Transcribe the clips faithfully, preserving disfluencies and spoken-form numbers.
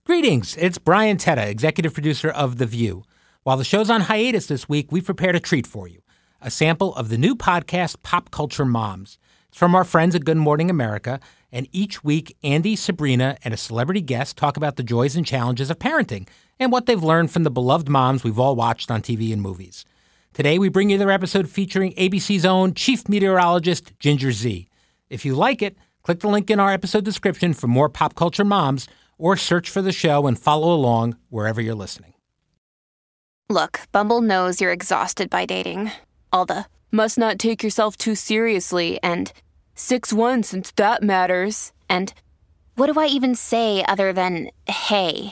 Greetings, it's Brian Tetta, executive producer of The View. While the show's on hiatus this week, we've prepared a treat for you, a sample of the new podcast, Pop Culture Moms. It's from our friends at Good Morning America, and each week, Andy, Sabrina, and a celebrity guest talk about the joys and challenges of parenting and what they've learned from the beloved moms we've all watched on T V and movies. Today, we bring you their episode featuring A B C's own chief meteorologist, Ginger Zee. If you like it, click the link in our episode description for more Pop Culture Moms, or search for the show and follow along wherever you're listening. Look, Bumble knows you're exhausted by dating. All the, must not take yourself too seriously, and six one since that matters, and what do I even say other than, hey?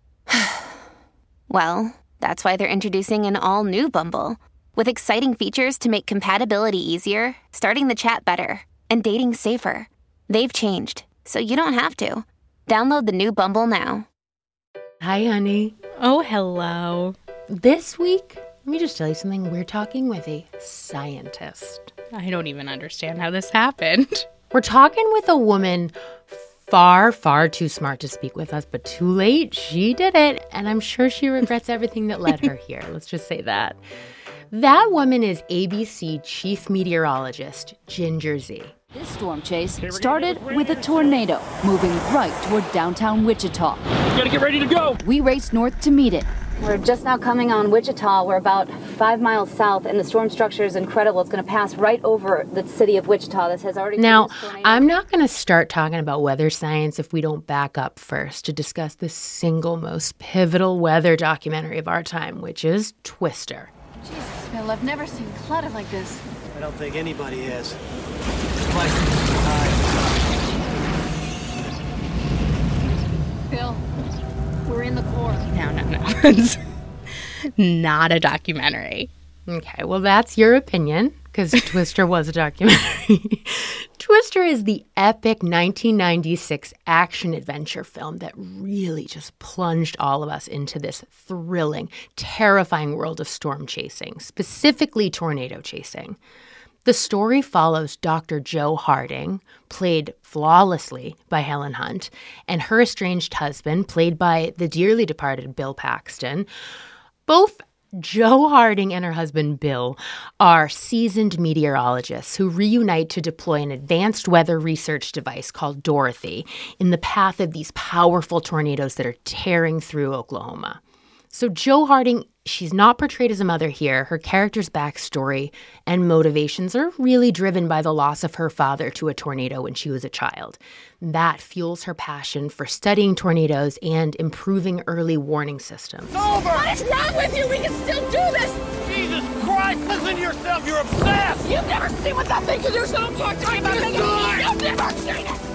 Well, that's why they're introducing an all-new Bumble, with exciting features to make compatibility easier, starting the chat better, and dating safer. They've changed, so you don't have to. Download the new Bumble now. Hi, honey. Oh, hello. This week, let me just tell you something. We're talking with a scientist. I don't even understand how this happened. We're talking with a woman far, far too smart to speak with us, but too late. She did it, and I'm sure she regrets everything that led her here. Let's just say that. That woman is A B C chief meteorologist, Ginger Zee. This storm chase started with a tornado moving right toward downtown Wichita. You gotta get ready to go. We raced north to meet it. We're just now coming on Wichita. We're about five miles south, and the storm structure is incredible. It's going to pass right over the city of Wichita. This has already... Now, I'm not going to start talking about weather science if we don't back up first to discuss the single most pivotal weather documentary of our time, which is Twister. Jesus, Bill, I've never seen clutter like this. I don't think anybody has. Bill, we're in the core. No, no, no. It's not a documentary. Okay, well, that's your opinion, because Twister was a documentary. Twister is the epic nineteen ninety-six action-adventure film that really just plunged all of us into this thrilling, terrifying world of storm chasing, specifically tornado chasing. The story follows Doctor Jo Harding, played flawlessly by Helen Hunt, and her estranged husband, played by the dearly departed Bill Paxton. Both Jo Harding and her husband, Bill, are seasoned meteorologists who reunite to deploy an advanced weather research device called Dorothy in the path of these powerful tornadoes that are tearing through Oklahoma. So Jo Harding, she's not portrayed as a mother here. Her character's backstory and motivations are really driven by the loss of her father to a tornado when she was a child. That fuels her passion for studying tornadoes and improving early warning systems. It's over! What is wrong with you? We can still do this! Jesus Christ, listen to yourself, you're obsessed! You've never seen what that thing can do, so don't talk to me about it! You've never seen it!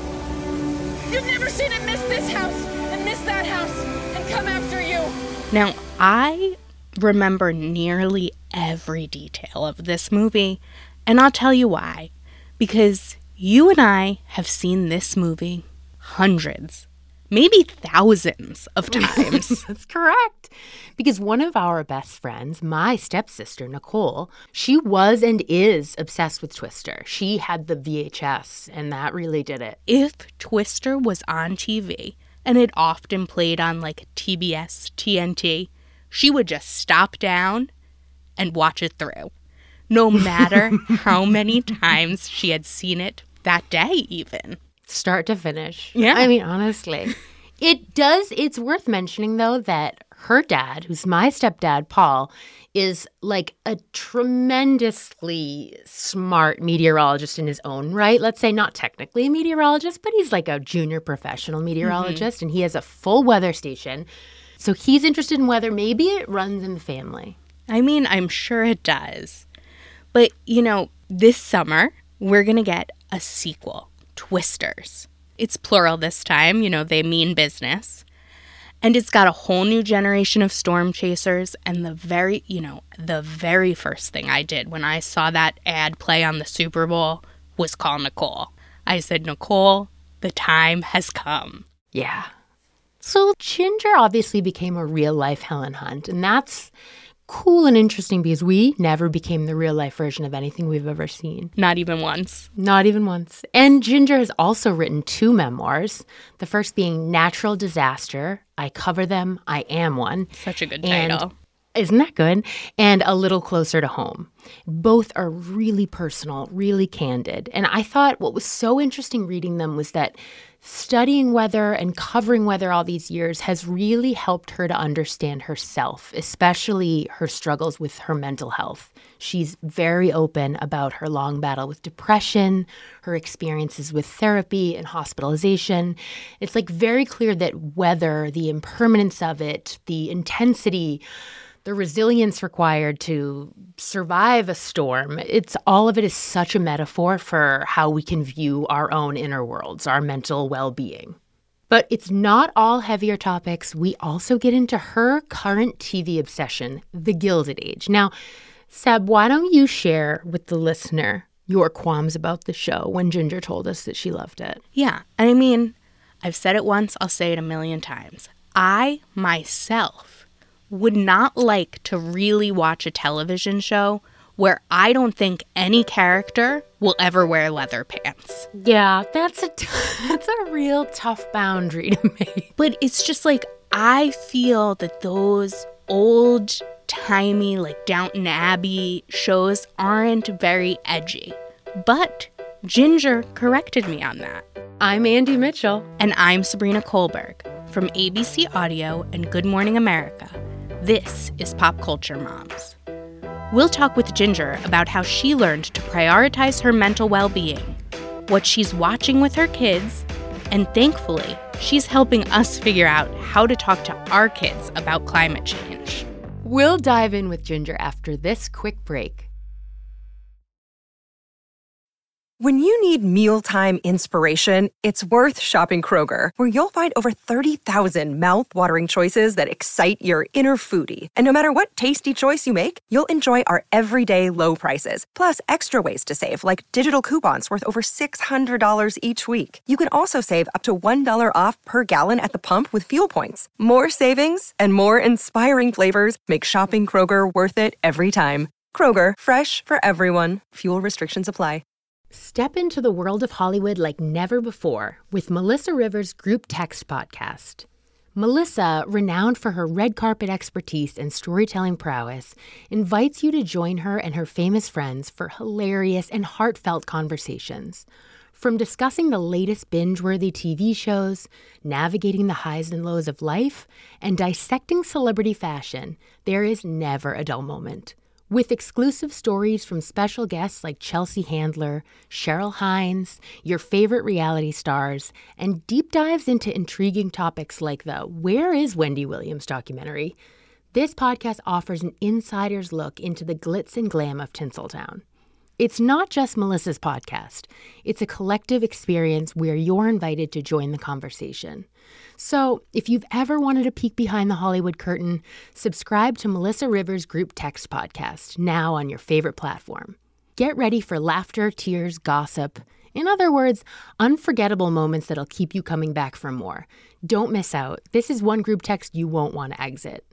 You've never seen it miss this house and miss that house and come after you! Now, I remember nearly every detail of this movie, and I'll tell you why. Because you and I have seen this movie hundreds, maybe thousands of times. That's correct. Because one of our best friends, my stepsister, Nicole, she was and is obsessed with Twister. She had the V H S, and that really did it. If Twister was on T V, and it often played on like T B S, T N T, she would just stop down and watch it through, no matter how many times she had seen it that day even. Start to finish. Yeah. I mean, honestly. It does, it's worth mentioning, though, that her dad, who's my stepdad, Paul, is like a tremendously smart meteorologist in his own right. Let's say not technically a meteorologist, but he's like a junior professional meteorologist, mm-hmm. and he has a full weather station. So he's interested in weather. Maybe it runs in the family. I mean, I'm sure it does. But, you know, this summer, we're going to get a sequel, Twisters. It's plural this time, you know, they mean business. And it's got a whole new generation of storm chasers. And the very, you know, the very first thing I did when I saw that ad play on the Super Bowl was call Nicole. I said, Nicole, the time has come. Yeah. So Ginger obviously became a real-life Helen Hunt, and that's cool and interesting because we never became the real-life version of anything we've ever seen. Not even once. Not even once. And Ginger has also written two memoirs, the first being Natural Disaster, I Cover Them, I Am One. Such a good and title. Isn't that good? And A Little Closer to Home. Both are really personal, really candid. And I thought what was so interesting reading them was that studying weather and covering weather all these years has really helped her to understand herself, especially her struggles with her mental health. She's very open about her long battle with depression, her experiences with therapy and hospitalization. It's like very clear that weather, the impermanence of it, the intensity, the resilience required to survive a storm, it's all of it is such a metaphor for how we can view our own inner worlds, our mental well-being. But it's not all heavier topics. We also get into her current T V obsession, The Gilded Age. Now, Seb, why don't you share with the listener your qualms about the show when Ginger told us that she loved it? Yeah, I mean, I've said it once, I'll say it a million times. I, myself, would not like to really watch a television show where I don't think any character will ever wear leather pants. Yeah, that's a t- that's a real tough boundary to make. But it's just like, I feel that those old-timey, like Downton Abbey shows aren't very edgy. But Ginger corrected me on that. I'm Andy Mitchell. And I'm Sabrina Kohlberg from A B C Audio and Good Morning America. This is Pop Culture Moms. We'll talk with Ginger about how she learned to prioritize her mental well-being, what she's watching with her kids, and thankfully, she's helping us figure out how to talk to our kids about climate change. We'll dive in with Ginger after this quick break. When you need mealtime inspiration, it's worth shopping Kroger, where you'll find over thirty thousand mouth-watering choices that excite your inner foodie. And no matter what tasty choice you make, you'll enjoy our everyday low prices, plus extra ways to save, like digital coupons worth over six hundred dollars each week. You can also save up to one dollar off per gallon at the pump with fuel points. More savings and more inspiring flavors make shopping Kroger worth it every time. Kroger, fresh for everyone. Fuel restrictions apply. Step into the world of Hollywood like never before with Melissa Rivers' Group Text podcast. Melissa, renowned for her red carpet expertise and storytelling prowess, invites you to join her and her famous friends for hilarious and heartfelt conversations. From discussing the latest binge-worthy T V shows, navigating the highs and lows of life, and dissecting celebrity fashion, there is never a dull moment. With exclusive stories from special guests like Chelsea Handler, Cheryl Hines, your favorite reality stars, and deep dives into intriguing topics like the Where is Wendy Williams documentary, this podcast offers an insider's look into the glitz and glam of Tinseltown. It's not just Melissa's podcast. It's a collective experience where you're invited to join the conversation. So if you've ever wanted a peek behind the Hollywood curtain, subscribe to Melissa Rivers' Group Text podcast, now on your favorite platform. Get ready for laughter, tears, gossip. In other words, unforgettable moments that'll keep you coming back for more. Don't miss out. This is one group text you won't want to exit.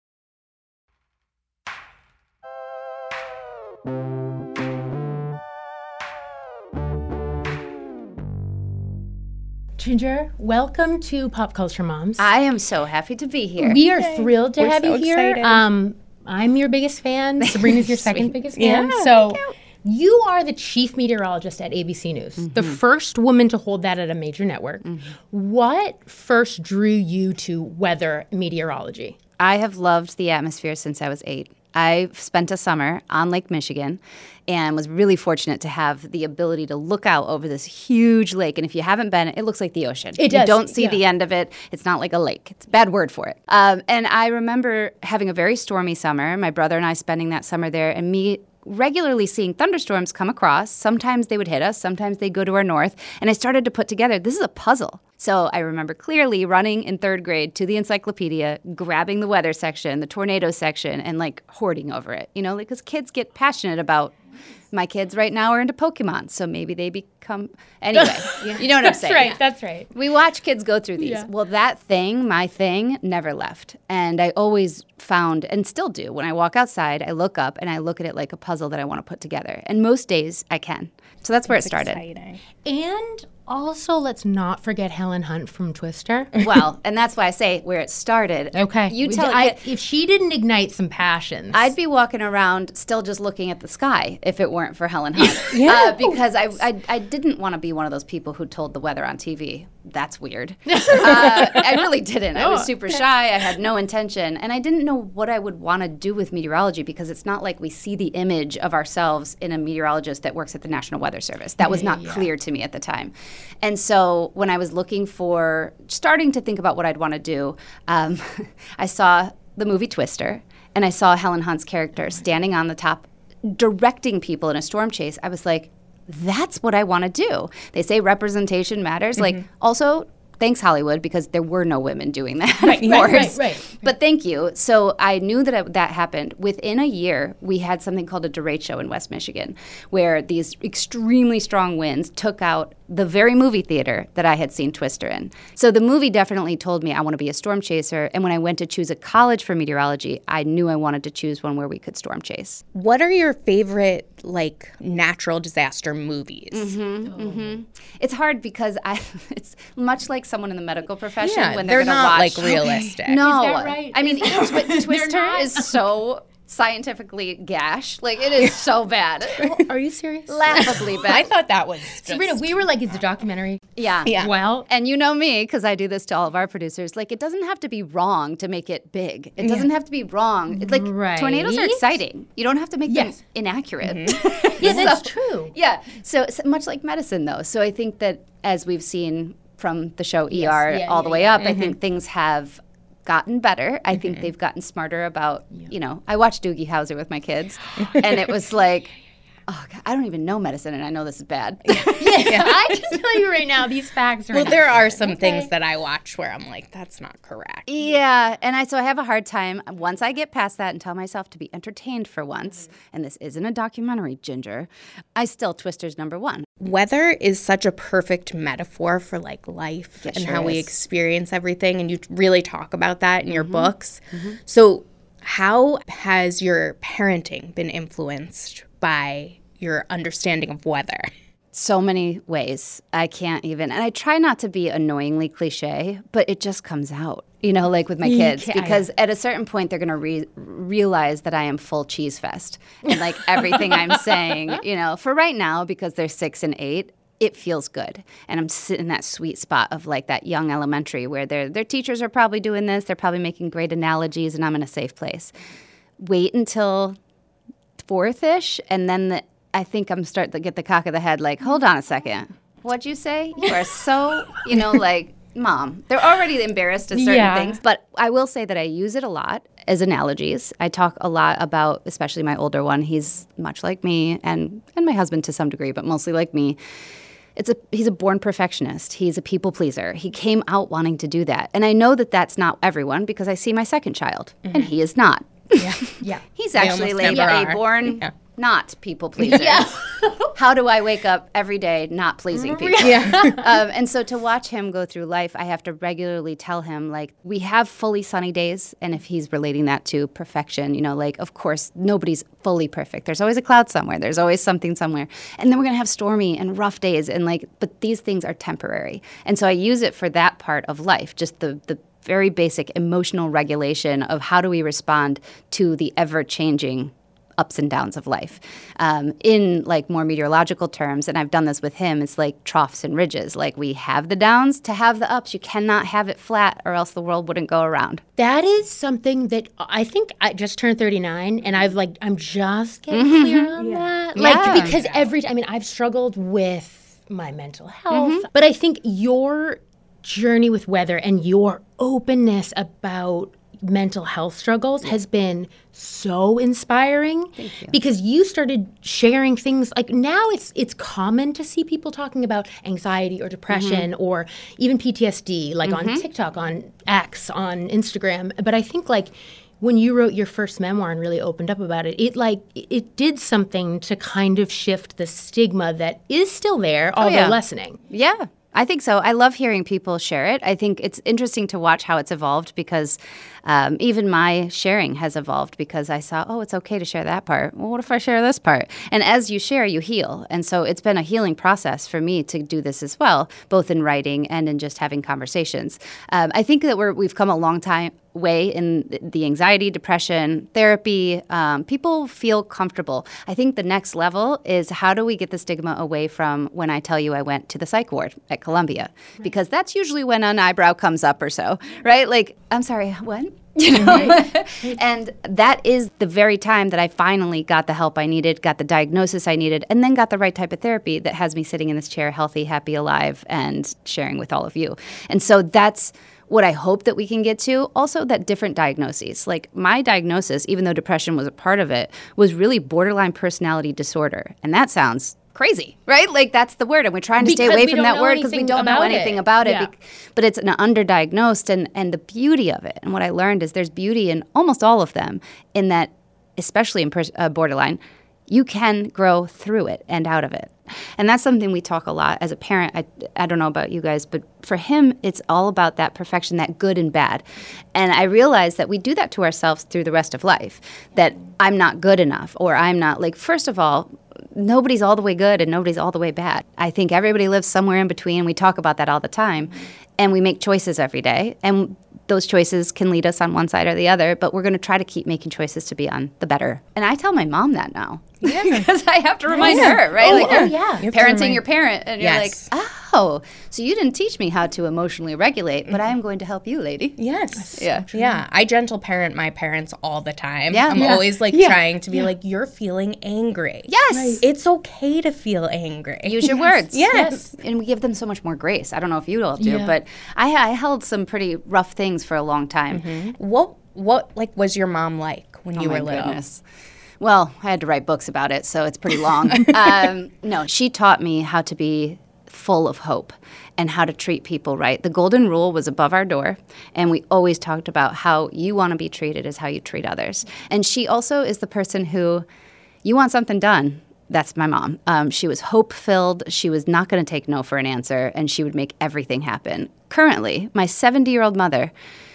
Ginger, welcome to Pop Culture Moms. I am so happy to be here. We are Yay. thrilled to We're have so you here. excited. Um, I'm your biggest fan. Sabrina's your second Sweet. biggest fan. Yeah, so you are the chief meteorologist at A B C News, Mm-hmm. the first woman to hold that at a major network. Mm-hmm. What first drew you to weather meteorology? I have loved the atmosphere since I was eight. I spent a summer on Lake Michigan and was really fortunate to have the ability to look out over this huge lake. And if you haven't been, it looks like the ocean. It you does, don't see yeah. the end of it. It's not like a lake. It's a bad word for it. Um, and I remember having a very stormy summer, my brother and I spending that summer there, and me regularly seeing thunderstorms come across. Sometimes they would hit us, sometimes they'd go to our north. And I started to put together, this is a puzzle. So I remember clearly running in third grade to the encyclopedia, grabbing the weather section, the tornado section, and like hoarding over it, you know, because kids get passionate about My kids right now are into Pokemon, so maybe they become anyway. yeah. You know what I'm saying? That's right. That's right. We watch kids go through these. Yeah. Well, that thing, my thing, never left, and I always found, and still do, when I walk outside, I look up and I look at it like a puzzle that I want to put together. And most days I can. So that's where That's it started. Exciting. And also, let's not forget Helen Hunt from Twister. Well, and that's why I say where it started. Okay. You tell I, it. if she didn't ignite some passions. I'd be walking around still just looking at the sky if it weren't for Helen Hunt. yeah. Uh, because I, I, I didn't want to be one of those people who told the weather on T V. That's weird. uh, I really didn't. I was super shy. I had no intention. And I didn't know what I would want to do with meteorology because it's not like we see the image of ourselves in a meteorologist that works at the National Weather Service. That was not yeah. clear to me at the time. And so when I was looking for, starting to think about what I'd want to do, um, I saw the movie Twister, and I saw Helen Hunt's character standing on the top, directing people in a storm chase. I was like, that's what I want to do. They say representation matters. Mm-hmm. Like, also, thanks, Hollywood, because there were no women doing that, right, of right, course. Right, right, but thank you. So I knew that I, that happened. Within a year, we had something called a derecho in West Michigan, where these extremely strong winds took out the very movie theater that I had seen Twister in. So the movie definitely told me I want to be a storm chaser. And when I went to choose a college for meteorology, I knew I wanted to choose one where we could storm chase. What are your favorite, like, natural disaster movies? Mm-hmm, oh. mm-hmm. It's hard because I. It's much like someone in the medical profession yeah, when they're, they're going to not watch. like realistic. Okay. No, is that right? I mean, tw- Twister is so scientifically gash. Like, it is so bad. Are you serious? Laughably bad. I thought that was just... Sabrina, we were like, it's a documentary. Yeah. yeah. Well. And you know me, because I do this to all of our producers. Like, it doesn't have to be wrong to make it big. It doesn't yeah. have to be wrong. It's like, right. tornadoes are exciting. You don't have to make yes. them inaccurate. Mm-hmm. yeah, that's so, true. Yeah. So, so much like medicine, though. So I think that as we've seen from the show E R yes. yeah, all yeah, the way yeah. up, mm-hmm. I think things have gotten better. I mm-hmm. think they've gotten smarter about, yeah. you know, I watched Doogie Howser with my kids, and it was like, oh, God, I don't even know medicine, and I know this is bad. yeah, yeah. I can tell you right now, these facts are Well, there are some okay. things that I watch where I'm like, that's not correct. Yeah, and I so I have a hard time, once I get past that and tell myself to be entertained for once, mm-hmm. and this isn't a documentary, Ginger, I still Twister's number one. Weather is such a perfect metaphor for, like, life it and sure how is. we experience everything, and you really talk about that in mm-hmm. your books. Mm-hmm. So how has your parenting been influenced by your understanding of weather? So many ways. I can't even, and I try not to be annoyingly cliche, but it just comes out, you know, like with my kids, because at a certain point they're going to re- realize that I am full cheese fest. And like everything I'm saying, you know, for right now, because they're six and eight, it feels good. And I'm sitting in that sweet spot of like that young elementary where their their teachers are probably doing this. They're probably making great analogies, and I'm in a safe place. Wait until fourth-ish, and then the I think I'm starting to get the cock of the head, like, hold on a second. What'd you say? You are so, you know, like, Mom. They're already embarrassed at certain yeah. things. But I will say that I use it a lot as analogies. I talk a lot about, especially my older one, he's much like me, and, and my husband to some degree, but mostly like me. It's a He's a born perfectionist. He's a people pleaser. He came out wanting to do that. And I know that that's not everyone, because I see my second child, mm-hmm. and he is not. Yeah, yeah. He's actually like a born... Yeah. not people pleaser. Yeah. How do I wake up every day not pleasing people? Yeah. um, and so to watch him go through life, I have to regularly tell him, like, we have fully sunny days. And if he's relating that to perfection, you know, like, of course, nobody's fully perfect. There's always a cloud somewhere. There's always something somewhere. And then we're going to have stormy and rough days. And like, but these things are temporary. And so I use it for that part of life, just the, the very basic emotional regulation of how do we respond to the ever-changing ups and downs of life. Um, in like more meteorological terms, and I've done this with him, it's like troughs and ridges. Like we have the downs to have the ups. You cannot have it flat or else the world wouldn't go around. That is something that I think I just turned thirty-nine, and I've like, I'm just getting mm-hmm. clear on yeah. that. Like, yeah. because every, I mean, I've struggled with my mental health, mm-hmm. but I think your journey with weather and your openness about mental health struggles yeah. has been so inspiring. Thank you. Because you started sharing things like now it's it's common to see people talking about anxiety or depression mm-hmm. or even P T S D like mm-hmm. on TikTok, on X, on Instagram. But I think like when you wrote your first memoir and really opened up about it, it like it did something to kind of shift the stigma that is still there, although yeah. lessening. Yeah. I think so. I love hearing people share it. I think it's interesting to watch how it's evolved because um, even my sharing has evolved because I saw, oh, it's okay to share that part. Well, what if I share this part? And as you share, you heal. And so it's been a healing process for me to do this as well, both in writing and in just having conversations. Um, I think that we're, we've come a long time way in the anxiety, depression, therapy. Um, people feel comfortable. I think the next level is how do we get the stigma away from when I tell you I went to the psych ward at Columbia? Right. Because that's usually when an eyebrow comes up or so, right? Like, I'm sorry, what? You know? Right. And that is the very time that I finally got the help I needed, got the diagnosis I needed, and then got the right type of therapy that has me sitting in this chair, healthy, happy, alive, and sharing with all of you. And so that's what I hope that we can get to. Also, that different diagnoses. Like my diagnosis, even though depression was a part of it, was really borderline personality disorder. And that sounds crazy, right? Like that's the word. And we're trying to because stay away from that word because we don't know anything it. about it. Yeah. But it's an underdiagnosed. And, and the beauty of it, and what I learned is there's beauty in almost all of them, in that, especially in pers- uh, borderline, you can grow through it and out of it. And that's something we talk a lot as a parent. I, I don't know about you guys, but for him, it's all about that perfection, that good and bad. And I realize that we do that to ourselves through the rest of life, that I'm not good enough or I'm not, like, first of all, nobody's all the way good and nobody's all the way bad. I think everybody lives somewhere in between. We talk about that all the time. And we make choices every day. And those choices can lead us on one side or the other, but we're going to try to keep making choices to be on the better. And I tell my mom that now. Yeah. Because I have to remind yeah. her, right? Oh, like, oh yeah. You're parenting your parent. And yes. you're like, oh, so you didn't teach me how to emotionally regulate, but mm-hmm. I am going to help you, lady. Yes. Yeah. Yeah. I gentle parent my parents all the time. Yeah. I'm yeah. always like yeah. trying to be yeah. like, you're feeling angry. Yes. Right. It's okay to feel angry. Use your words. Yes. yes. And we give them so much more grace. I don't know if you all do, yeah. but I, I held some pretty rough things for a long time. Mm-hmm. What, what, like, was your mom like when oh you were my little? Goodness. Well, I had to write books about it, so it's pretty long. um, no, she taught me how to be full of hope and how to treat people right. The golden rule was above our door, and we always talked about how you want to be treated is how you treat others. And she also is the person who, you want something done. That's my mom. Um, she was hope-filled. She was not going to take no for an answer, and she would make everything happen. Currently, my seventy-year-old mother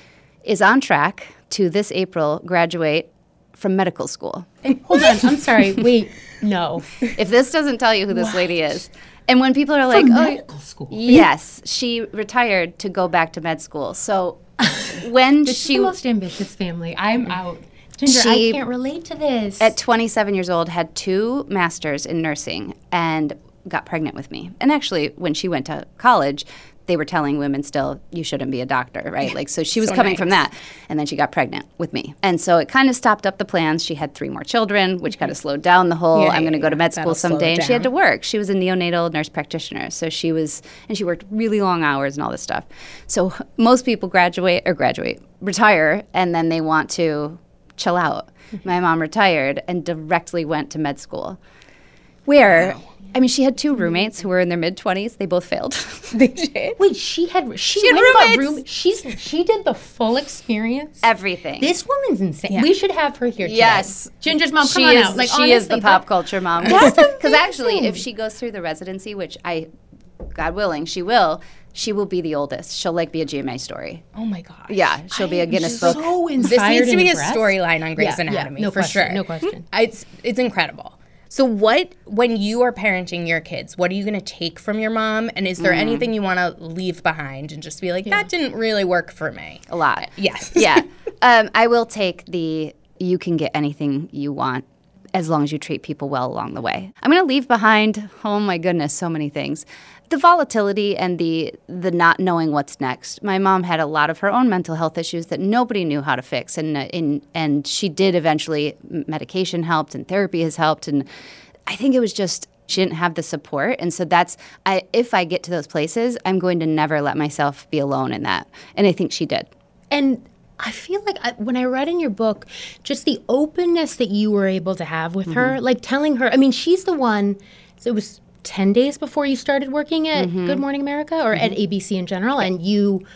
is on track to this April graduate from medical school. And hold on, I'm sorry. Wait, no. If this doesn't tell you who this what? lady is. And when people are From like, oh, medical school. Yes, she retired to go back to med school. So when this she is the most ambitious family. I'm out. Ginger, she, I can't relate to this. At twenty-seven years old, had two masters in nursing and got pregnant with me. And actually, when she went to college, they were telling women still, you shouldn't be a doctor, right? Like, so she was so coming nice. from that. And then she got pregnant with me. And so it kind of stopped up the plans. She had three more children, which kind of slowed down the whole, Yeah, I'm going to yeah, go to med that'll school slow someday. it And she had to down. work. She was a neonatal nurse practitioner. So she was, and she worked really long hours and all this stuff. So most people graduate, or graduate, retire, and then they want to chill out. My mom retired and directly went to med school. Where... Wow. I mean, she had two roommates who were in their mid-twenties. They both failed. They did? Wait, she had she, She had went and got roommates. room. She's she did the full experience. Everything. This woman's insane. Yeah. We should have her here today. Yes. Ginger's mom, come she on is, out. Like, she is the honestly, pop that- culture mom. That's Because actually, amazing. if she goes through the residency, which I, God willing, she will, she will be the oldest. She'll like be a G M A story. Oh my gosh. Yeah, she'll be a Guinness so book. inspired This needs to and be a impressed. storyline on Grey's Yeah, yeah, Anatomy, no for question, sure. no question. It's it's incredible. So what, when you are parenting your kids, what are you going to take from your mom? And is there Mm. anything you want to leave behind and just be like, that didn't really work for me? A lot. Yes. Yeah. Um, I will take the you can get anything you want as long as you treat people well along the way. I'm going to leave behind, oh my goodness, so many things. The volatility and the the not knowing what's next. My mom had a lot of her own mental health issues that nobody knew how to fix, and uh, in, and she did eventually. Medication helped, and therapy has helped, and I think it was just she didn't have the support, and so that's I. If I get to those places, I'm going to never let myself be alone in that, and I think she did. And I feel like I, when I read in your book, just the openness that you were able to have with mm-hmm. her, like telling her. I mean, she's the one. So it was ten days before you started working at mm-hmm. Good Morning America or mm-hmm. at A B C in general, and you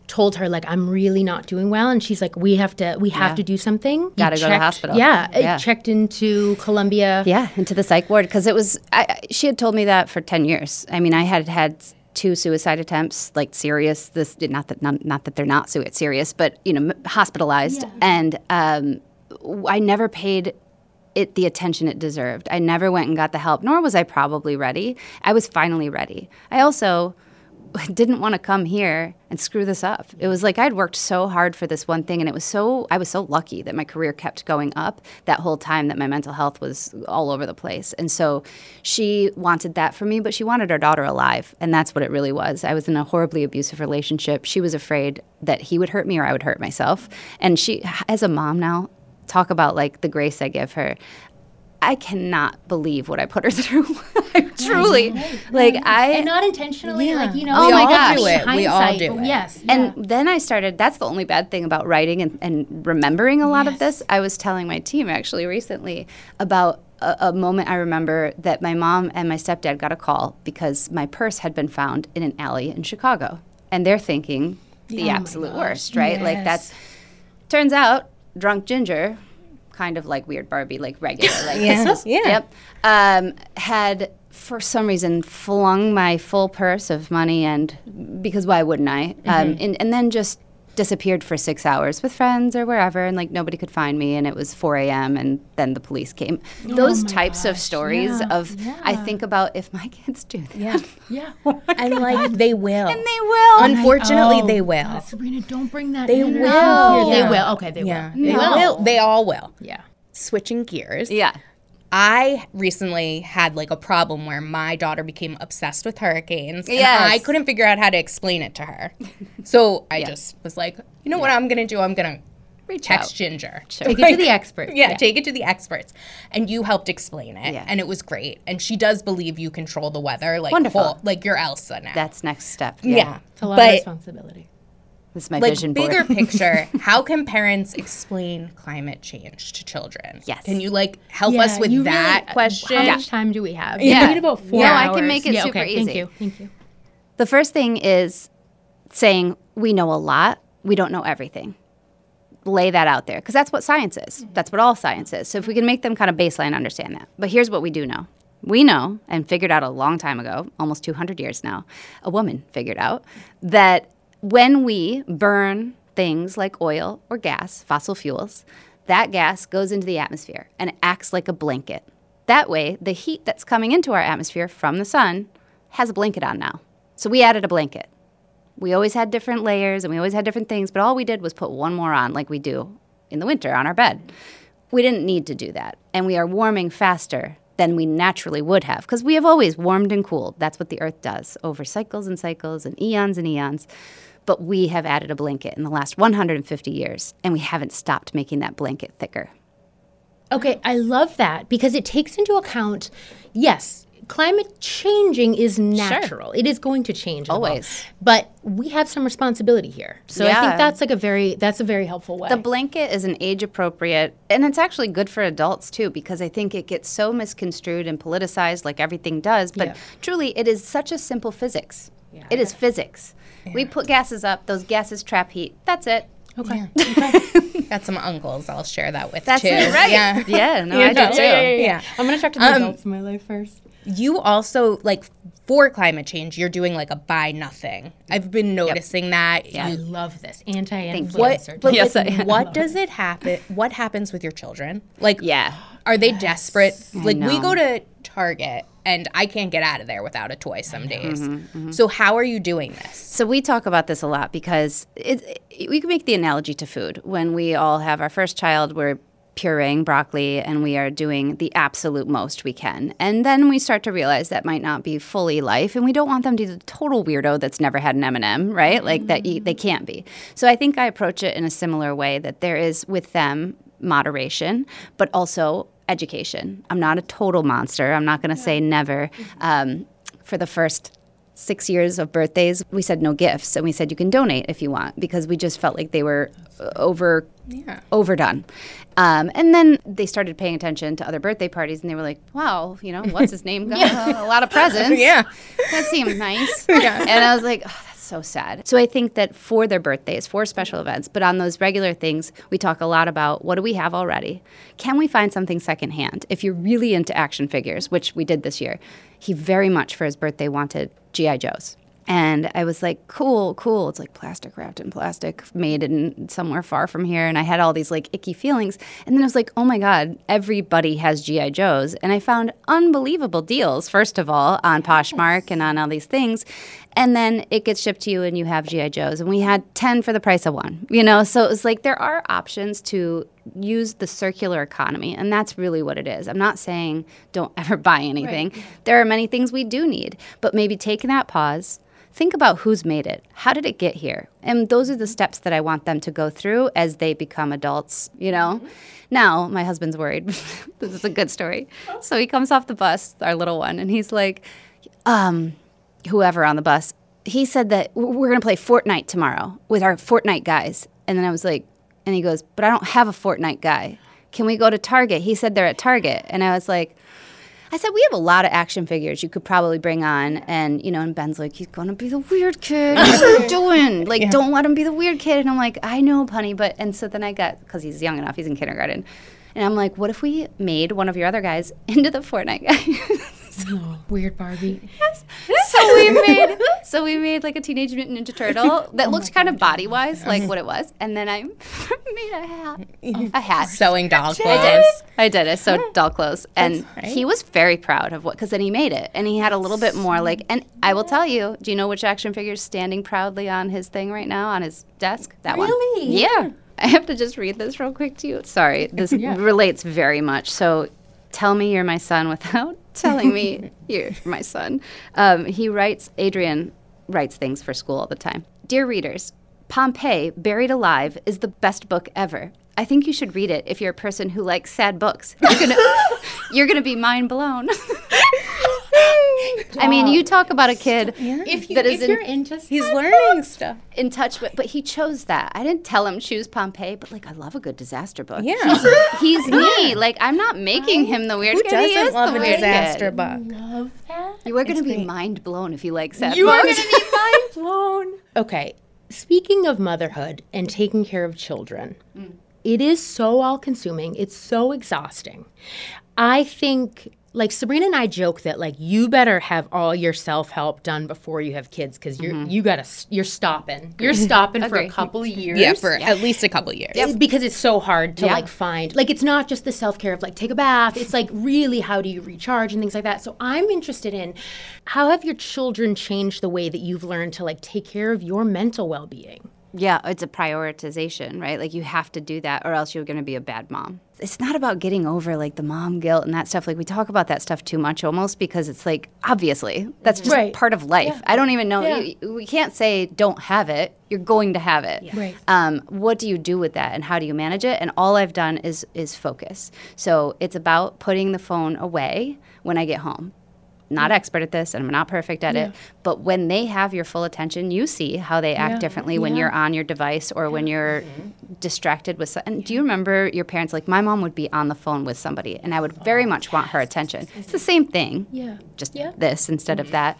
told her like I'm really not doing well, and she's like, we have to we have Yeah. to do something. Got to You go to the checked- hospital. Yeah, Yeah. I checked into Columbia. Yeah, into the psych ward because it was. I, she had told me that for ten years. I mean, I had had two suicide attempts, like serious. This not that not, not that they're not sui- serious, but you know, hospitalized, and um, I never paid it the attention it deserved. I never went and got the help, nor was I probably ready. I was finally ready. I also didn't want to come here and screw this up. It was like I'd worked so hard for this one thing, and it was so I was so lucky that my career kept going up that whole time that my mental health was all over the place. And so she wanted that for me, but she wanted our daughter alive, and that's what it really was. I was in a horribly abusive relationship. She was afraid that he would hurt me or I would hurt myself. And she, as a mom now, talk about like the grace I give her. I cannot believe what I put her through. Truly. Like I and not intentionally, Yeah. like, you know, Oh We my all gosh. do it. We all hindsight, do but it. Yes. And yeah. then I started, that's the only bad thing about writing and, and remembering a lot Yes. of this. I was telling my team actually recently about a, a moment I remember that my mom and my stepdad got a call because my purse had been found in an alley in Chicago. And they're thinking the Oh my absolute gosh. worst, right? Like Yes. that's, turns out, drunk Ginger, kind of like Weird Barbie, like regular, like Yeah. this was, Yeah. yep, um, had for some reason flung my full purse of money and because why wouldn't I? Um, and, and then just disappeared for six hours with friends or wherever, and like nobody could find me, and it was four a.m. and then the police came. Those my types of gosh. stories Yeah, of I yeah. think about if my kids do that. Yeah. yeah. And like they will. And they will. Unfortunately, Oh, they will. God, Sabrina, don't bring that They energy will. here. They Yeah. will. Okay, they Yeah. will. They No. will. They all will. Yeah. Switching gears. Yeah. I recently had like a problem where my daughter became obsessed with hurricanes. And Yes. I couldn't figure out how to explain it to her. So I just was like, you know what I'm going to do? I'm going to Reach text out. Ginger. Take it to the experts. Yeah, take it to the experts. And you helped explain it. Yeah. And it was great. And she does believe you control the weather. Like, Wonderful. full- like you're Elsa now. That's next step. yeah. It's a lot but, of responsibility. This is my like, vision bigger board. picture, how can parents explain climate change to children? Yes. Can you, like, help Yeah, us with you that really- question? How much time do we have? Yeah. We need about four No, hours. I can make it yeah, super okay, easy. Thank you. Thank you. The first thing is saying we know a lot, we don't know everything. Lay that out there because that's what science is. That's what all science is. So if we can make them kind of baseline understand that. But here's what we do know. We know and figured out a long time ago, almost two hundred years now, a woman figured out that when we burn things like oil or gas, fossil fuels, that gas goes into the atmosphere and it acts like a blanket. That way, the heat that's coming into our atmosphere from the sun has a blanket on now. So we added a blanket. We always had different layers and we always had different things, but all we did was put one more on like we do in the winter on our bed. We didn't need to do that. And we are warming faster than we naturally would have because we have always warmed and cooled. That's what the Earth does over cycles and cycles and eons and eons. But we have added a blanket in the last one hundred fifty years, and we haven't stopped making that blanket thicker. Okay, I love that because it takes into account, yes, climate changing is natural. It is going to change. in the world. Always. But we have some responsibility here. So I Yeah. think that's like a very, that's a very helpful way. The blanket is an age appropriate, and it's actually good for adults too, because I think it gets so misconstrued and politicized like everything does. But Yeah. truly, it is such a simple physics. It is physics. We put gases up, those gases trap heat. That's it. okay. Got some uncles I'll share that with, That's too. it, right? Yeah. Yeah, no, You I do know? too. Yeah, yeah, yeah, Yeah. I'm going to talk to the Um, adults in my life first. You also, like, for climate change, you're doing, like, a buy nothing. I've been noticing that. I You- love this. What, Anti-influencer. but Yes, like, I am. what does it happen? What happens with your children? Like, Yeah. are they desperate? Like, we know. go to Target, and I can't get out of there without a toy some days. Mm-hmm, So how are you doing this? So we talk about this a lot because it, it, we can make the analogy to food. When we all have our first child, we're pureeing broccoli and we are doing the absolute most we can. And then we start to realize that might not be fully life, and we don't want them to be the total weirdo that's never had an M and M, right? Like that you, they can't be. So I think I approach it in a similar way, that there is with them moderation, but also education. I'm not a total monster. I'm not going to say never. Um, for the first six years of birthdays, we said no gifts, and we said you can donate if you want, because we just felt like they were uh, over Yeah. overdone. Um, and then they started paying attention to other birthday parties, and they were like, wow, you know, what's his name? Got a, a lot of presents. Yeah. That seemed nice. And I was like, oh, that's so sad. So I think that for their birthdays, for special events, but on those regular things, we talk a lot about what do we have already? Can we find something secondhand? If you're really into action figures, which we did this year, he very much for his birthday wanted G I. Joes. And I was like, cool, cool. It's like plastic wrapped in plastic, made in somewhere far from here. And I had all these like icky feelings. And then I was like, oh my God, everybody has G I. Joes. And I found unbelievable deals, first of all, on Poshmark and on all these things. And then it gets shipped to you and you have G I. Joes. And we had ten for the price of one, you know? So it was like there are options to use the circular economy. And that's really what it is. I'm not saying don't ever buy anything. Right. There are many things we do need. But maybe taking that pause, think about who's made it. How did it get here? And those are the steps that I want them to go through as they become adults, you know? Mm-hmm. Now, my husband's worried. This is a good story. So he comes off the bus, our little one, and he's like, um, whoever on the bus, he said that we're going to play Fortnite tomorrow with our Fortnite guys. And then I was like, and he goes, but I don't have a Fortnite guy. Can we go to Target? He said they're at Target. And I was like, I said, we have a lot of action figures you could probably bring on. And, you know, and Ben's like, he's going to be the weird kid. What are you doing? Like, yeah. Don't let him be the weird kid. And I'm like, I know, honey. But, and so then I got, because he's young enough, he's in kindergarten. And I'm like, what if we made one of your other guys into the Fortnite guy? So, oh, weird Barbie. Yes. So we made so we made like a Teenage Mutant Ninja Turtle that oh looked kind of body wise like what it was, and then I made a hat. Oh, a hat. Sewing doll clothes. I did. I did. I sewed doll clothes, and right. He was very proud of what because then he made it, and he had a little bit more like. And I will tell you, do you know which action figure is standing proudly on his thing right now on his desk? That really? one. Really? Yeah. I have to just read this real quick to you. Sorry, this yeah. relates very much. So, tell me you're my son without telling me you're my son. Um, he writes, Adrian writes things for school all the time. Dear readers, Pompeii, Buried Alive is the best book ever. I think you should read it if you're a person who likes sad books. You're gonna, you're gonna be mind blown. I mean, you talk about a kid yeah. if you, that is if you're in, into he's learning stuff, in touch with, but he chose that. I didn't tell him choose Pompeii, but like I love a good disaster book. Yeah, he's, he's me. Like I'm not making him the weird Who kid. Doesn't he is love the a weird disaster kid. book. Love that. You are going to be great. mind blown if you like sad you books. You are going to be mind blown. Okay, speaking of motherhood and taking care of children, mm. it is so all-consuming. It's so exhausting. I think. Like, Sabrina and I joke that, like, you better have all your self-help done before you have kids because you're, mm-hmm. you gotta, you're stopping. You're stopping for a couple of years. Yeah, for yeah. at least a couple of years. Yep. Because it's so hard to, yeah. like, find. Like, it's not just the self-care of, like, take a bath. It's, like, really how do you recharge and things like that. So I'm interested in how have your children changed the way that you've learned to, like, take care of your mental well-being? Yeah, it's a prioritization, right? Like, you have to do that or else you're going to be a bad mom. It's not about getting over, like, the mom guilt and that stuff. Like, we talk about that stuff too much almost because it's, like, obviously, that's just right. part of life. Yeah. I don't even know. Yeah. You, we can't say don't have it. You're going to have it. Yeah. Right. Um, what do you do with that and how do you manage it? And all I've done is is focus. So it's about putting the phone away when I get home. Not expert at this, and I'm not perfect at yeah. it, but when they have your full attention, you see how they act yeah. differently yeah. when you're on your device or yeah. when you're mm-hmm. distracted with. So- and yeah. do you remember your parents? Like my mom would be on the phone with somebody, and I would very much want her attention. It's the same thing, yeah, just yeah. this instead mm-hmm. of that.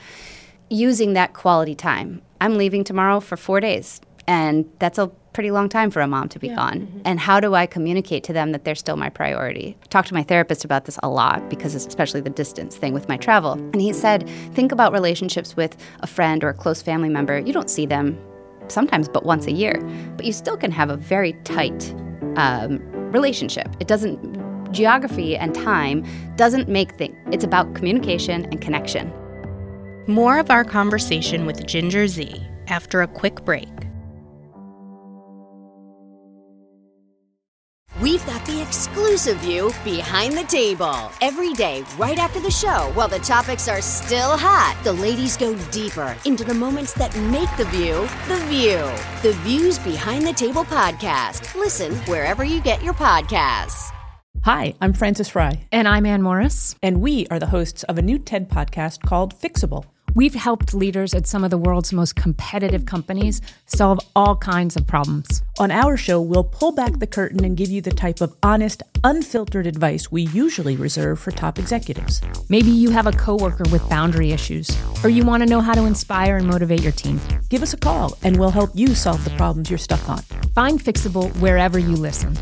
Using that quality time. I'm leaving tomorrow for four days, and that's a pretty long time for a mom to be yeah. gone. Mm-hmm. And how do I communicate to them that they're still my priority? I talked to my therapist about this a lot because it's especially the distance thing with my travel. And he said, think about relationships with a friend or a close family member. You don't see them sometimes but once a year, but you still can have a very tight um, relationship. It doesn't, geography and time doesn't make things. It's about communication and connection. More of our conversation with Ginger Zee after a quick break. We've got the exclusive view behind the table. Every day, right after the show, while the topics are still hot, the ladies go deeper into the moments that make the view the view. The Views Behind the Table podcast. Listen wherever you get your podcasts. Hi, I'm Frances Fry. And I'm Ann Morris. And we are the hosts of a new TED podcast called Fixable. We've helped leaders at some of the world's most competitive companies solve all kinds of problems. On our show, we'll pull back the curtain and give you the type of honest, unfiltered advice we usually reserve for top executives. Maybe you have a coworker with boundary issues, or you want to know how to inspire and motivate your team. Give us a call, and we'll help you solve the problems you're stuck on. Find Fixable wherever you listen.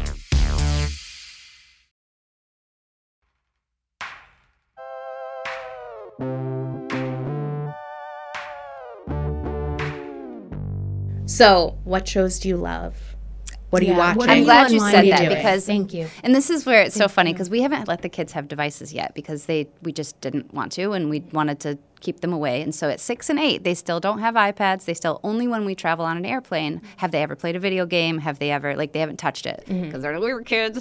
So, what shows do you love? What are Yeah, you watching? I'm glad you said you that doing? because Thank you. And this is where it's so Thank funny you. because we haven't let the kids have devices yet because they we just didn't want to and we wanted to keep them away. And so at six and eight, they still don't have iPads. They still only when we travel on an airplane have they ever played a video game. Have they ever like they haven't touched it because Mm-hmm. they're we were kids.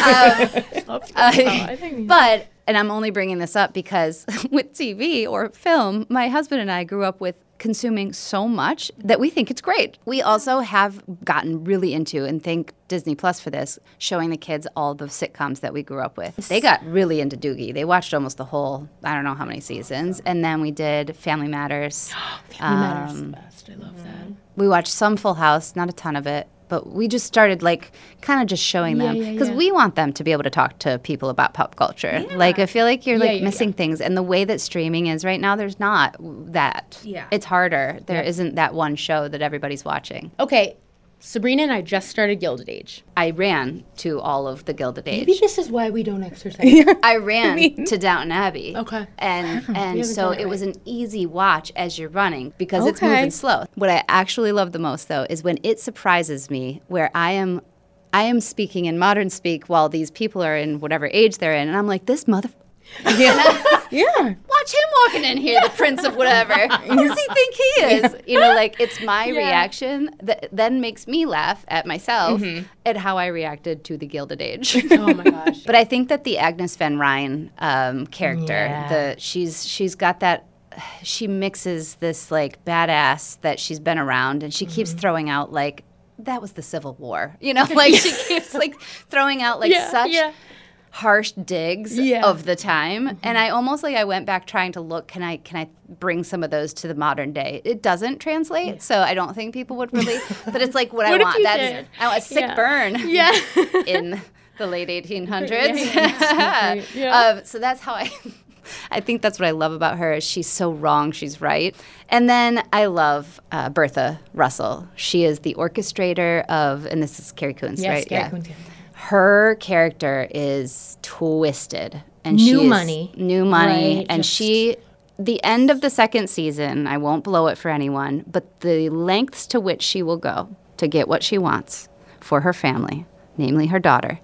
um, uh, but and I'm only bringing this up because with T V or film, my husband and I grew up with consuming so much that we think it's great. We also have gotten really into, and thank Disney Plus for this, showing the kids all the sitcoms that we grew up with. They got really into Doogie. They watched almost the whole, I don't know how many seasons. And then we did Family Matters. Family Matters is the Um, best. I love that. We watched some Full House, not a ton of it. But we just started, like, kind of just showing Yeah, them. yeah, Because yeah. we want them to be able to talk to people about pop culture. Like, I feel like you're, Yeah, like, yeah, missing things. And the way that streaming is right now, there's not that. Yeah. It's harder. There not that one show that everybody's watching. Okay, Sabrina and I just started Gilded Age. I ran to all of the Gilded Age. Maybe this is why we don't exercise. I ran to Downton Abbey. Okay. And and haven't so done it it was right. an easy watch as you're running because it's Okay. moving slow. What I actually love the most though is when it surprises me where I am I am speaking in modern speak while these people are in whatever age they're in and I'm like this mother Yeah. watch him walking in here, the prince of whatever. Who does he think he is? You know, like it's my reaction that then makes me laugh at myself at how I reacted to the Gilded Age. Oh my gosh. But I think that the Agnes Van Ryn um, character, Yeah. the she's she's got that. She mixes this like badass that she's been around, and she keeps throwing out like that was the Civil War. You know, like she keeps like throwing out like Yeah, such. yeah. harsh digs Yeah. of the time and I almost like I went back trying to look can I can I bring some of those to the modern day. It doesn't translate so I don't think people would really but it's like what, What I if want you that's did? I want a sick Yeah. burn Yeah. in the late eighteen hundreds. Yeah. um, so that's how I I think that's what I love about her is she's so wrong, she's right. And then I love uh, Bertha Russell. She is the orchestrator of, and this is Carrie Coons, Yes, right? Carrie Coons, yeah. Her character is twisted. And New she is money. New money. Right, and just- she, the end of the second season, I won't blow it for anyone, but the lengths to which she will go to get what she wants for her family, namely her daughter,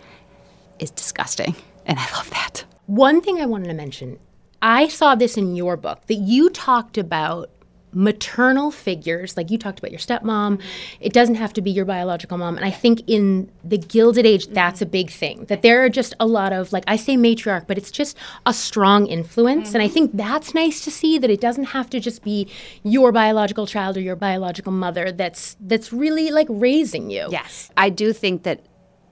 is disgusting. And I love that. One thing I wanted to mention, I saw this in your book, that you talked about maternal figures, like you talked about your stepmom. It doesn't have to be your biological mom. And I think in the Gilded Age, that's a big thing, that there are just a lot of, like I say matriarch, but it's just a strong influence. And I think that's nice to see, that it doesn't have to just be your biological child or your biological mother that's that's really like raising you. Yes. I do think that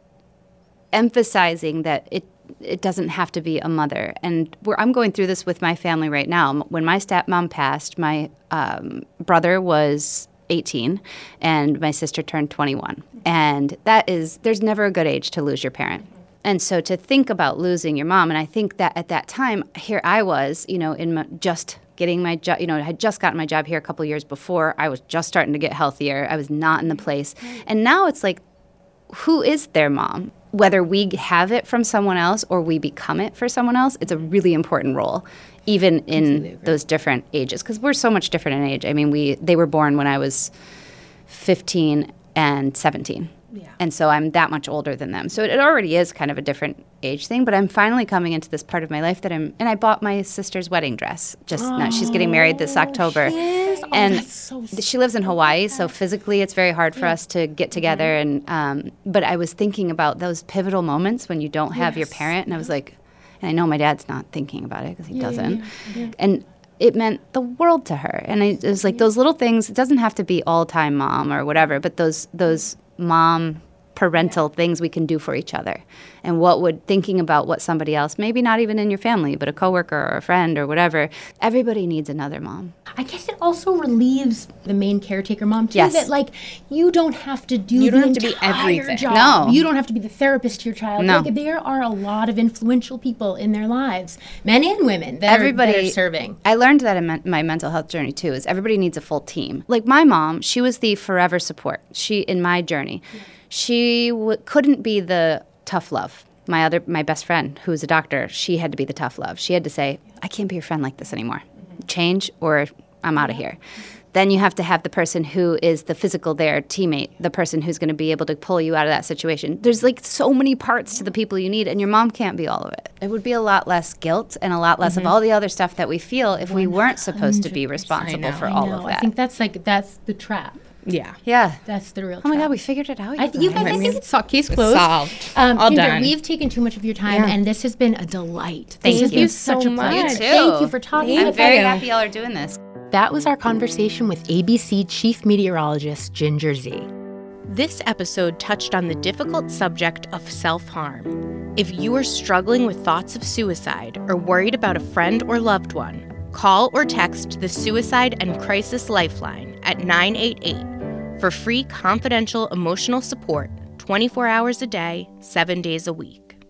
emphasizing that it it doesn't have to be a mother. And we're, I'm going through this with my family right now. M- When my stepmom passed, my um, brother was eighteen and my sister turned twenty-one. And that is, there's never a good age to lose your parent. And so to think about losing your mom, and I think that at that time, here I was, you know, in my, just getting my job, you know, I had just gotten my job here a couple years before. I was just starting to get healthier. I was not in the place. And now it's like, who is their mom? Whether we have it from someone else or we become it for someone else, it's a really important role, even in those different ages, because we're so much different in age. I mean, we they were born when I was fifteen and seventeen. Yeah. And so I'm that much older than them. So it, it already is kind of a different age thing, but I'm finally coming into this part of my life that I'm, and I bought my sister's wedding dress. Just now, she's getting married this October. She is? Oh, and that's so she lives in Hawaii, so physically it's very hard for us to get together. And um, but I was thinking about those pivotal moments when you don't have your Yes. parent, and I was like, and I know my dad's not thinking about it because he Yeah, yeah, doesn't. yeah, yeah. And it meant the world to her. And I, it was like those little things. It doesn't have to be all time mom or whatever, but those those mom parental things we can do for each other. And what would thinking about what somebody else, maybe not even in your family, but a coworker or a friend or whatever, everybody needs another mom. I guess it also relieves the main caretaker mom, too, Yes. that, like, you don't have to do You the don't have to be entire everything. job. No. You don't have to be the therapist to your child. No. Like, there are a lot of influential people in their lives, men and women, that, Everybody are, that are serving. I learned that in my, my mental health journey too. Is everybody needs a full team. Like my mom, she was the forever support. She in my journey, she w- couldn't be the tough love. My other, my best friend, who's a doctor, she had to be the tough love. She had to say, "I can't be your friend like this anymore. Change, or I'm out of here." Then you have to have the person who is the physical there teammate, the person who's going to be able to pull you out of that situation. There's like so many parts to the people you need, and your mom can't be all of it. It would be a lot less guilt and a lot less Mhm. of all the other stuff that we feel if we weren't supposed to be responsible for I all know. of that. I think that's like, that's the trap. Yeah. Yeah. That's the real Oh my trap. God, we figured it out. I, th- you guys, I think it's so- case closed. solved. Um, All Ginger, done. we've taken too much of your time, Yeah. and this has been a delight. Thank this has you been so such a pleasure. much. You too. Thank you for talking I'm with very us. happy y'all are doing this. That was our conversation with A B C Chief Meteorologist Ginger Zee. This episode touched on the difficult subject of self-harm. If you are struggling with thoughts of suicide or worried about a friend or loved one, call or text the Suicide and Crisis Lifeline at nine eight eight for free confidential emotional support twenty-four hours a day, seven days a week.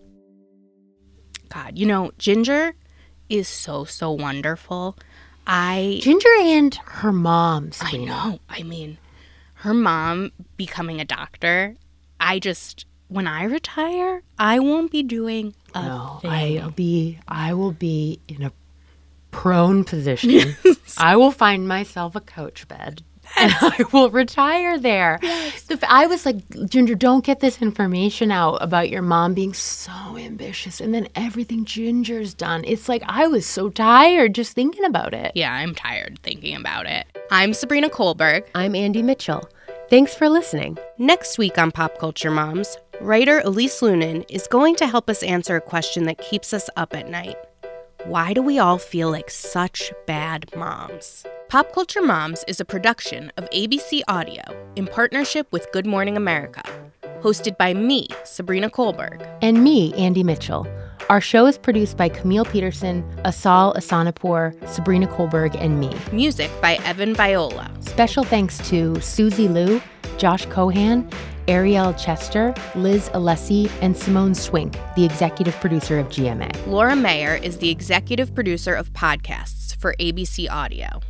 God, you know, Ginger is so, so wonderful. I Ginger and her mom, I Sabrina. know. I mean, her mom becoming a doctor, I just, when I retire, I won't be doing a No, thing. I'll be, I will be in a prone position. I will find myself a couch bed. And I will retire there. The f- I was like, Ginger, don't get this information out about your mom being so ambitious and then everything Ginger's done. It's like, I was so tired just thinking about it. Yeah, I'm tired thinking about it. I'm Sabrina Kohlberg. I'm Andy Mitchell. Thanks for listening. Next week on Pop Culture Moms, writer Elise Lunin is going to help us answer a question that keeps us up at night. Why do we all feel like such bad moms? Pop Culture Moms is a production of A B C Audio in partnership with Good Morning America, hosted by me, Sabrina Kohlberg. And me, Andy Mitchell. Our show is produced by Camille Peterson, Asal Asanapour, Sabrina Kohlberg, and me. Music by Evan Viola. Special thanks to Susie Liu, Josh Cohan, Ariel Chester, Liz Alessi, and Simone Swink, the executive producer of G M A. Laura Mayer is the executive producer of podcasts for A B C Audio.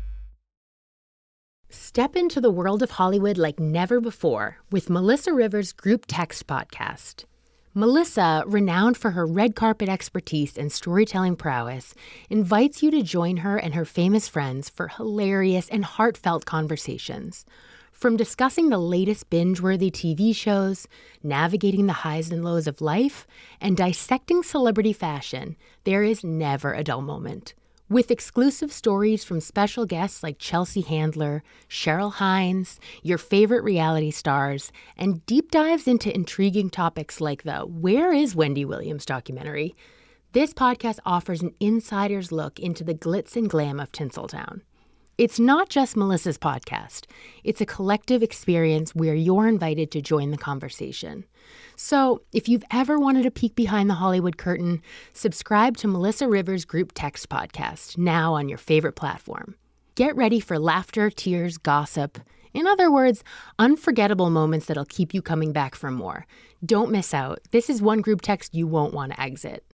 Step into the world of Hollywood like never before with Melissa Rivers' Group Text podcast. Melissa, renowned for her red carpet expertise and storytelling prowess, invites you to join her and her famous friends for hilarious and heartfelt conversations. From discussing the latest binge-worthy T V shows, navigating the highs and lows of life, and dissecting celebrity fashion, there is never a dull moment. With exclusive stories from special guests like Chelsea Handler, Cheryl Hines, your favorite reality stars, and deep dives into intriguing topics like the Where is Wendy Williams documentary, this podcast offers an insider's look into the glitz and glam of Tinseltown. It's not just Melissa's podcast. It's a collective experience where you're invited to join the conversation. So, if you've ever wanted a peek behind the Hollywood curtain, subscribe to Melissa Rivers' Group Text podcast, now on your favorite platform. Get ready for laughter, tears, gossip. In other words, unforgettable moments that'll keep you coming back for more. Don't miss out. This is one group text you won't want to exit.